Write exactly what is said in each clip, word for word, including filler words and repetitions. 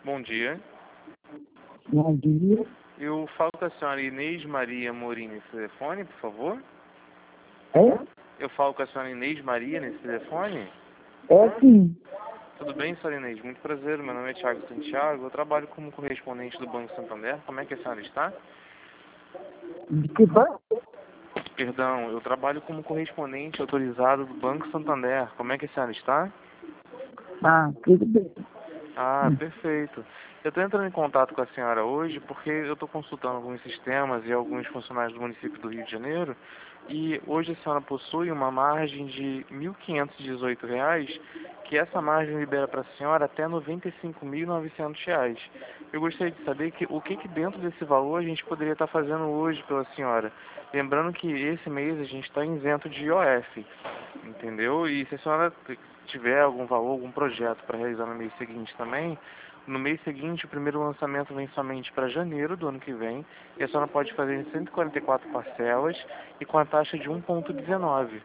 Bom dia. Bom dia. Eu falo com a senhora Inês Maria Morim nesse telefone, por favor? É? Eu falo com a senhora Inês Maria nesse telefone? É sim. Tudo bem, senhora Inês? Muito prazer. Meu nome é Thiago Santiago. Eu trabalho como correspondente do Banco Santander. Como é que a senhora está? De que banco? Perdão, eu trabalho como correspondente autorizado do Banco Santander. Como é que a senhora está? Ah, tudo bem. Ah, perfeito. Eu estou entrando em contato com a senhora hoje porque eu estou consultando alguns sistemas e alguns funcionários do município do Rio de Janeiro e hoje a senhora possui uma margem de mil quinhentos e dezoito reais, que essa margem libera para a senhora até noventa e cinco mil e novecentos reais. Eu gostaria de saber que, o que, que dentro desse valor a gente poderia estar fazendo hoje pela senhora. Lembrando que esse mês a gente está isento de I O F, entendeu? E se a senhora tiver algum valor, algum projeto para realizar no mês seguinte também, no mês seguinte o primeiro lançamento vem somente para janeiro do ano que vem, e a senhora pode fazer em cento e quarenta e quatro parcelas e com a taxa de um vírgula dezenove.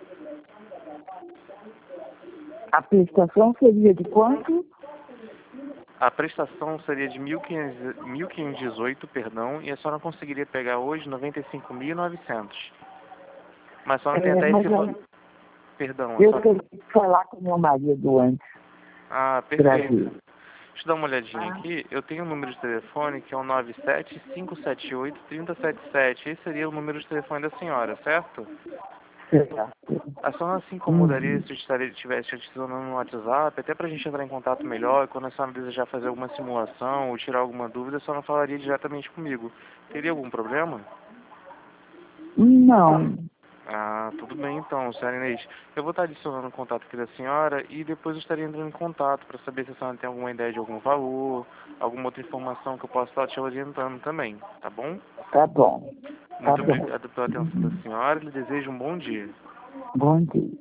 A prestação seria de quanto? A prestação seria de mil quinhentos e dezoito, perdão, e a senhora conseguiria pegar hoje noventa e cinco mil e novecentos. Mas a senhora tem É, até mas esse... va- eu, Perdão, a eu senhora... queria falar com meu marido antes, Ah, para perfeito. ver. Deixa eu dar uma olhadinha Ah, aqui. Eu tenho um número de telefone que é o nove sete cinco sete oito três zero sete sete. Esse seria o número de telefone da senhora, certo? certo. A senhora se incomodaria Uhum. se eu estaria- estivesse adicionando no WhatsApp, até para a gente entrar em contato melhor, e quando a senhora desejar fazer alguma simulação ou tirar alguma dúvida, a senhora falaria diretamente comigo. Teria algum problema? Não. Ah, tudo bem então, senhora Inês. Eu vou estar adicionando o contato aqui da senhora e depois eu estaria entrando em contato para saber se a senhora tem alguma ideia de algum valor, alguma outra informação que eu possa estar te orientando também, tá bom? Tá bom. Tá Muito bom. obrigado pela atenção da senhora e lhe desejo um bom dia. Bom dia.